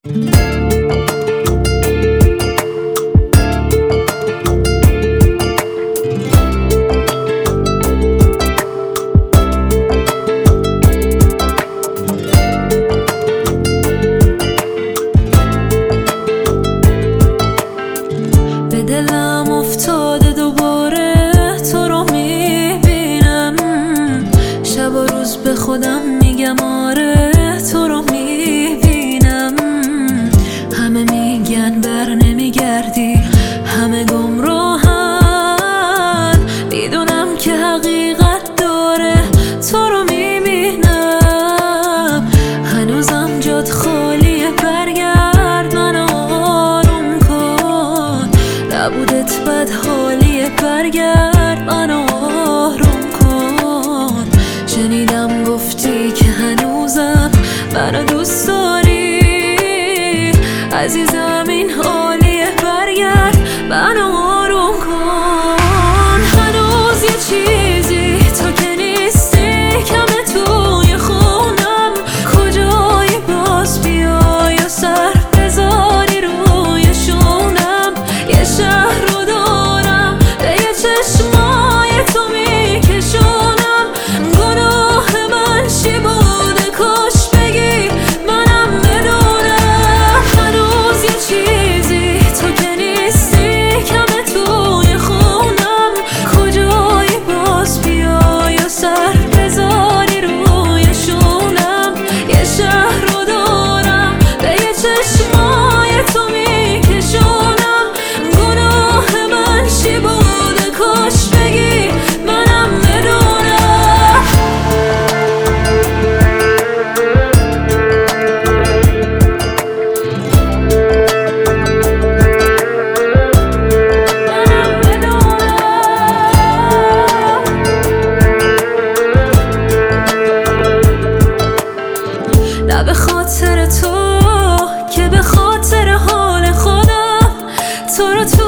به دلم افتاده دوباره تو رو میبینم، شب و روز به خودم میگم آره تو رو میبینم. همه میگن بر نمیگردی، همه گمراهن، میدونم که حقیقت داره تو رو میبینم. هنوزم جات خالیه، برگرد منو آروم کن، نبودت بد حالیه، برگرد منو آروم کن. شنیدم گفتی که هنوزم منو دوست داری، عزیزم این حالیه، برگرد منو آروم کن. هنوز یه چیزی تو که نیستی کمه توی خونم، کجایی باز بیای و سر بذاری روی شونم. یه شهر رو دارم به یه چشمای تو میکشونم، گناه من چی بوده کاش بگی منم بدونم. هنوز یه چیزی تو که نیستی کمه توی خونم، کجایی باز بیای و سر بذاری روی شونم. یه شهر رو دارم به یه چشمای تو میکشونم، گناه من چی بوده کاش بگی منم بدونم. نه به خاطر تو که به خاطر حال خودم تو رو